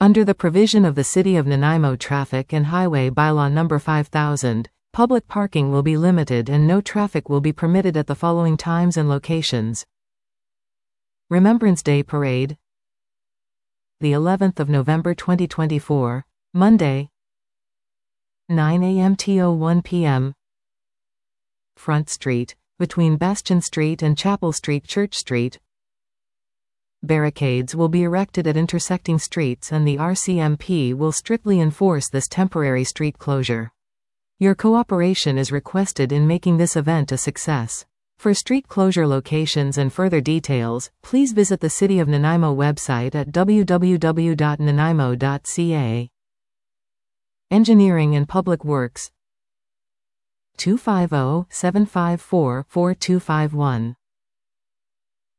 Under the provision of the City of Nanaimo Traffic and Highway Bylaw No. 5000, public parking will be limited and no traffic will be permitted at the following times and locations. Remembrance Day Parade, the 11th of November 2024, Monday, 9 a.m. to 1 p.m. Front Street, between Bastion Street and Chapel Street, Church Street. Barricades will be erected at intersecting streets and the RCMP will strictly enforce this temporary street closure. Your cooperation is requested in making this event a success. For street closure locations and further details, please visit the City of Nanaimo website at www.nanaimo.ca. Engineering and Public Works 250-754-4251